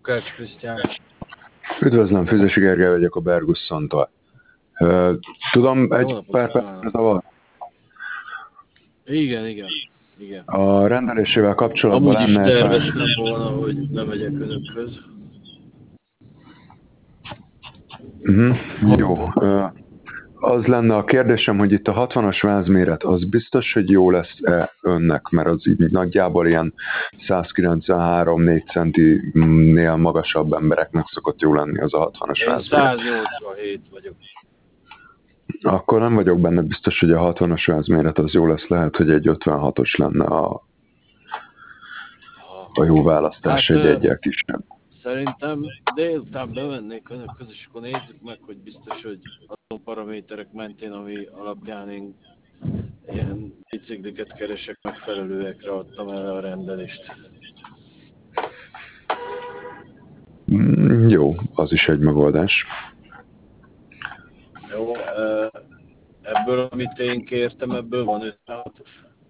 Lukács Krisztián. Üdvözlöm, Füzesi Gergely vagyok a Bergusszontól. Tudom, egy pár percre zavar? Igen. A rendelésével kapcsolatban Amúgy is lenne pár... terveztem volna, hogy lemegyek önökhöz. Jó. Az lenne a kérdésem, hogy itt a 60-as vázméret, az biztos, hogy jó lesz-e önnek, mert az így nagyjából ilyen 193-4 centinél magasabb embereknek szokott jó lenni az a 60-as Én vázméret. 187 vagyok. Akkor nem vagyok benne biztos, hogy a 60-as vázméret az jó lesz, lehet, hogy egy 56-os lenne a jó választás, egy egyel kisebb. Szerintem délután bemennék önökhöz, és akkor nézzük meg, hogy biztos, hogy azon paraméterek mentén, ami alapján én ilyen bicikliket keresek, megfelelőekre adtam el a rendelést. Jó, az is egy megoldás. Jó, ebből, amit én kértem, ebből van 56-os.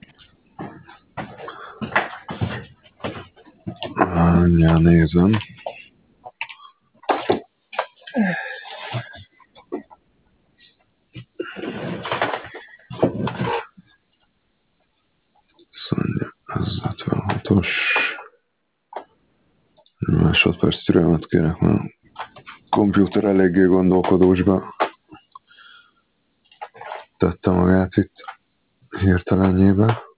Ja, nézem. Ez 56-os. Másodperc türelmet kérek, mert a komputer eléggé gondolkodósba tette magát itt hirtelenjébe.